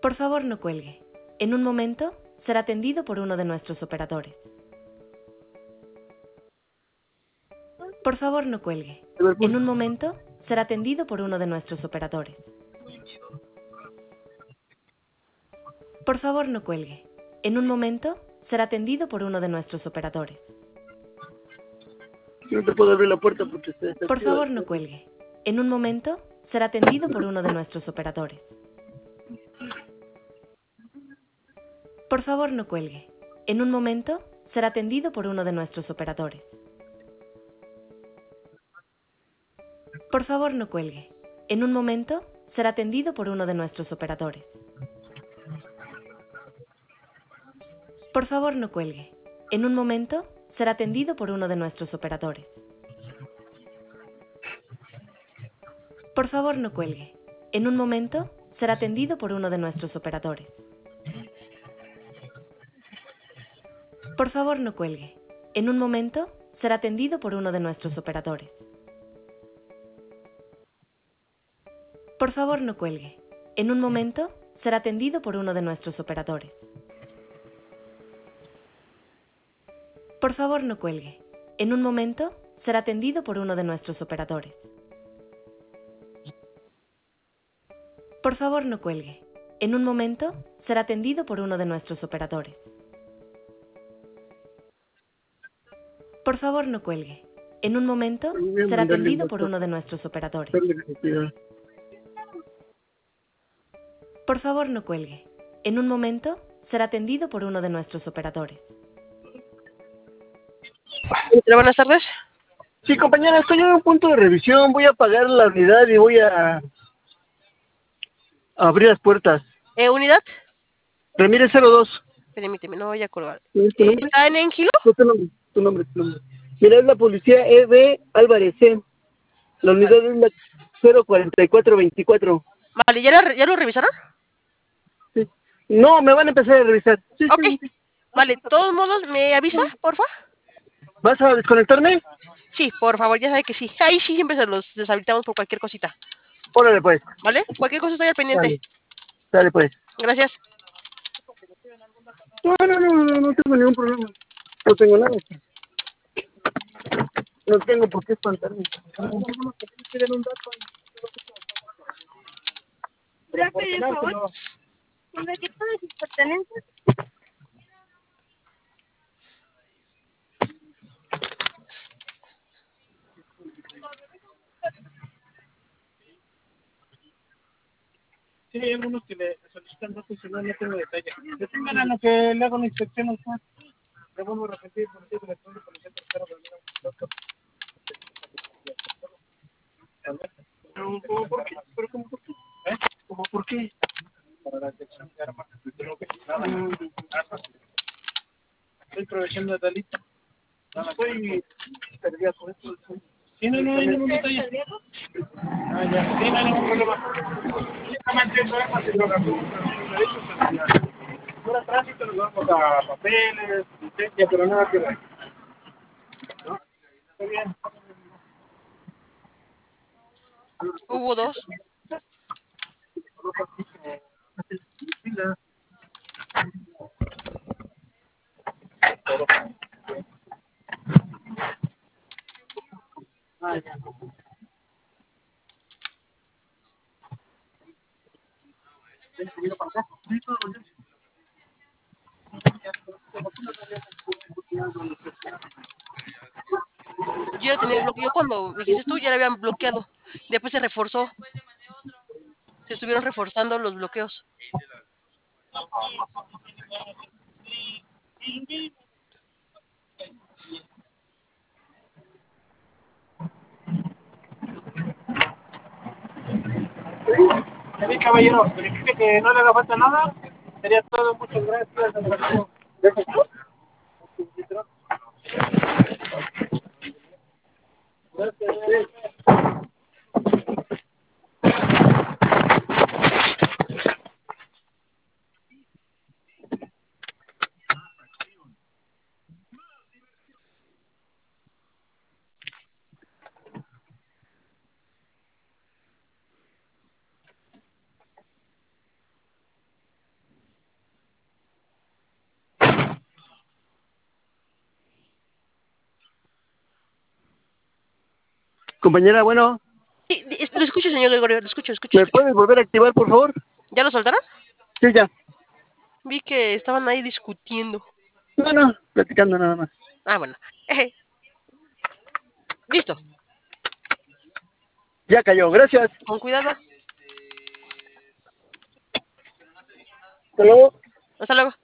Por favor, no cuelgue. En un momento, será atendido por uno de nuestros operadores. Por favor, no cuelgue. En un momento, será atendido por uno de nuestros operadores. Por favor, no cuelgue. En un momento, será atendido por uno de nuestros operadores. No te puedo abrir la puerta porque está Por activa. favor, no cuelgue. En un momento, será atendido por uno de nuestros operadores. Por favor, no cuelgue. En un momento, será atendido por uno de nuestros operadores. Por favor, no cuelgue. En un momento, será atendido por uno de nuestros operadores. Por favor, no cuelgue. En un momento, será atendido por uno de nuestros operadores. Por favor, no cuelgue. En un momento, será atendido por uno de nuestros operadores. Por favor, no cuelgue. En un momento, será atendido por uno de nuestros operadores. Por favor, no cuelgue. En un momento, será atendido por uno de nuestros operadores. Por favor, no cuelgue. En un momento, será atendido por uno de nuestros operadores. Por favor, no cuelgue. En un momento, será atendido por uno de nuestros operadores. Por favor, no cuelgue. En un momento, Voy a será mandarle un atendido por WhatsApp. uno de nuestros operadores. Darle necesidad. Por favor, no cuelgue. En un momento, será atendido por uno de nuestros operadores. Buenas tardes. Sí, compañera, estoy en un punto de revisión. Voy a apagar la unidad y voy a abrir las puertas. ¿Unidad? Ramírez 02. Permíteme, no voy a colgar. ¿Tienes tu nombre? ¿Está en Engilo? No, tu nombre. Mira, es la policía EB Álvarez C. La unidad es la 04424. Vale, ¿ya lo revisaron? Sí. No, me van a empezar a revisar. Sí, Ok. sí, sí. Vale, de todos modos, ¿me avisa, porfa? ¿Vas a desconectarme? Sí, por favor, ya sabe que sí. Ahí sí siempre se los deshabilitamos por cualquier cosita. Órale, pues. ¿Vale? Cualquier cosa estoy al pendiente. Dale. Dale, pues. Gracias. No tengo ningún problema. No tengo nada. No tengo por qué espantarme. ¿Puedo pedir un favor? ¿Me quito de sus pertenencias? Sí, hay algunos que le solicitan datos y no tengo detalle. Detengan a lo que le hago una inspección a usted. Le vuelvo a repetir, policía electrónico, policía tercero, ¿Cómo por qué? ¿Pero cómo por qué? ¿Eh? ¿Cómo por qué? Para la detección de armas. Estoy aprovechando el delito. No, estoy perdido con esto. Sí, no hay ningún detalle. Ah, ya. Sí, no hay ningún problema. Únicamente eso armas y drogas. Fuera tránsito nos vamos a papeles, licencia, pero nada que ver. ¿No? Está bien. Hubo dos. Ah, ya. Yo ya tenía bloqueado. Cuando dijiste tú, ya lo habían bloqueado. Después se reforzó. Se estuvieron reforzando los bloqueos. Sí, caballero, verifique que no le haga falta nada. Sería todo, muchas gracias. ¿Dejas tú? Gracias. Compañera, bueno, Sí, lo escucho, señor Gregorio, lo escucho, escucho. ¿me puedes volver a activar, por favor? ¿Ya lo soltaron? Sí, ya. Vi que estaban ahí discutiendo. No, platicando nada más. Ah, bueno. Listo. Ya cayó, gracias. Con cuidado. Hasta luego. Hasta luego.